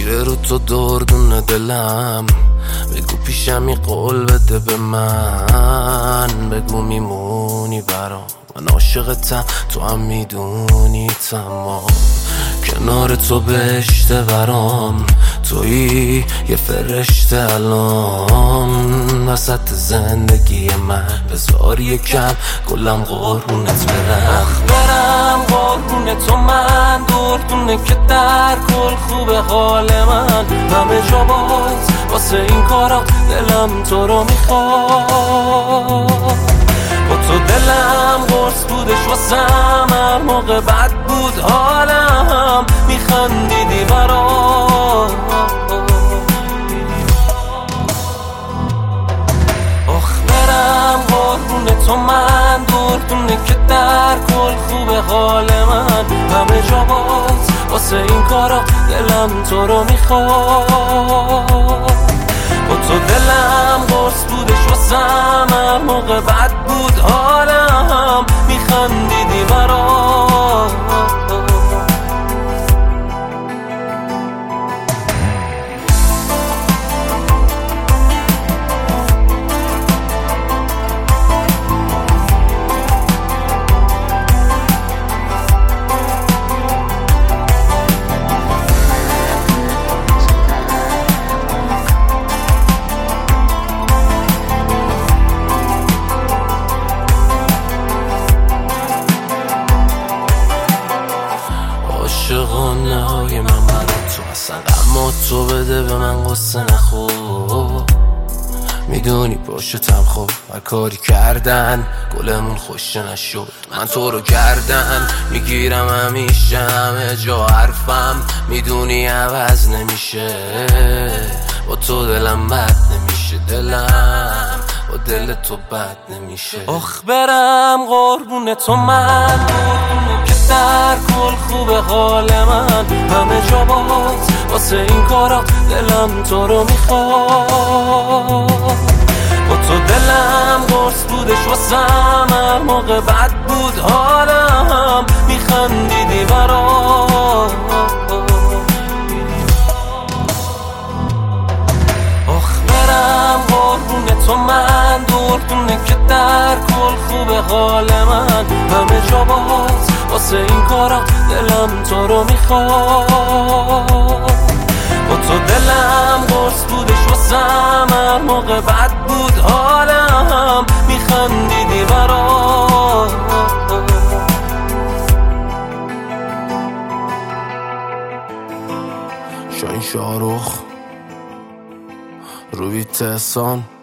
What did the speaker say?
میره رو تو دردون دلم. بگو پیشمی قول بده به من، بگو میمونی برام، من عاشقتم تو هم میدونی تمام. کنار تو بهشته برام، تویی یه فرشته الان وسط زندگی من. بذار یکم گلم قربونت برم قربون تو من، دردونه که در کل خوبه حال من. همه جا باز واسه این کارا دلم تو رو میخواد. با تو دلم قرص بودش واسم، هر موقع بد بود حالم میخندیدی برام. آخ برم قربون تو من، دردونه که در کل خوبه حال من. همه جا باز واسه این کارا دلم تو رو میخواد. با تو دلم قرص بودش واسم، هر موقع بد بود حالم میخندیدی برام. عاشقانه های من برای تو اصلا غم تو بده به من قصه نخور. میدونی پشتم خب هر کاری کردن گلمون خوشه نشد. من تو رو گردن میگیرم همیشه، همه جا حرفم میدونی عوض نمیشه. با تو دلم بد نمیشه، دلم با دل تو بد نمیشه. آخ برم قربون تو من، قربونه که در کل خوبه حال من. همه جا باز واسه این کارا دلم تو رو میخواد. با تو دلم قرص بودش واسم، هر موقع بد بود حالم میخندیدی برام. آخ برم قربون تو من، دردونه که در کل خوبه حال من. همه جا باز واسه این کارا دلم تو رو میخواد. با تو دلم قرص بودش واسم، هر موقع بد بود حالم میخندیدی برام. شاین شاروخ روی تهسان